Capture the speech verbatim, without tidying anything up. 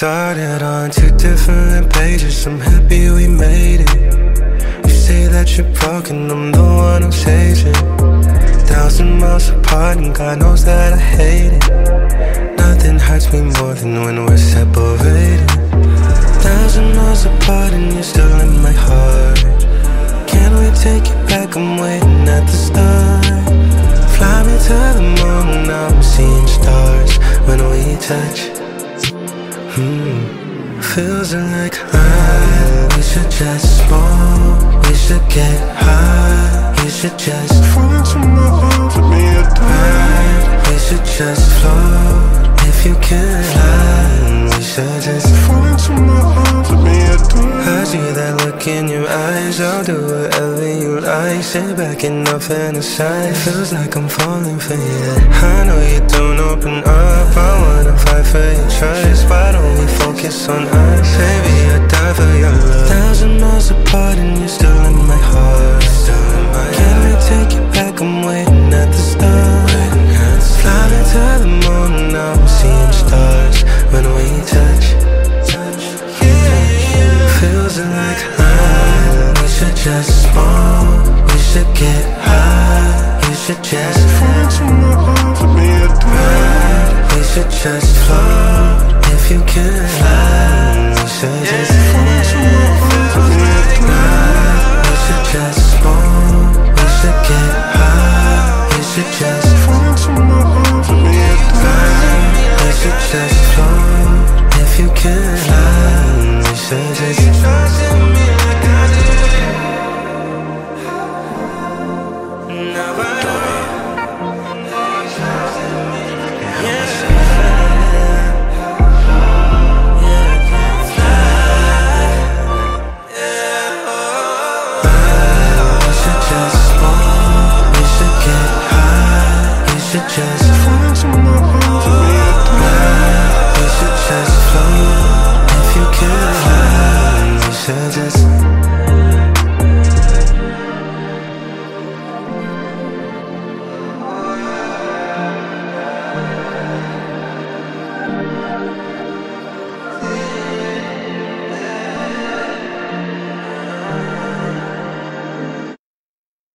started on two different pages. I'm happy we made it. You say that you're broken, I'm the one who saves it. Thousand miles apart and God knows that I hate it. Nothing hurts me more than when we're separated. Thousand miles apart and you're still in my heart. Can we take it back? I'm waiting at the start. Fly me to the moon, now I'm seeing stars when we touch. Hmm, feels like I, we should just smoke, we should get high, we should just fall into my arms with me at night. We should just float, if you can fly, we should just fall into my arms with me at night. I see that look in your eyes, I'll do whatever you like. Sit back and I'll fantasize, feels like I'm falling for you. I know you don't open up, I wanna fight for your trust. Why don't we focus on us? Baby, I'd die for your love. Thousand miles apart and you're still in my heart. Still in my Can we take it back? I'm waiting at the start. Fly me to the moon, now I'm seeing stars when we touch. Feels like I, we should just smoke, we should get high, we should just fall into my arms with me at night. We should just float, if you can fly, we should just fall into my arms with me at night. We should just smoke, we should get high, we should just fall into my arms with me at night. We should just float, if you can fly, we should just trust in me like I did. Now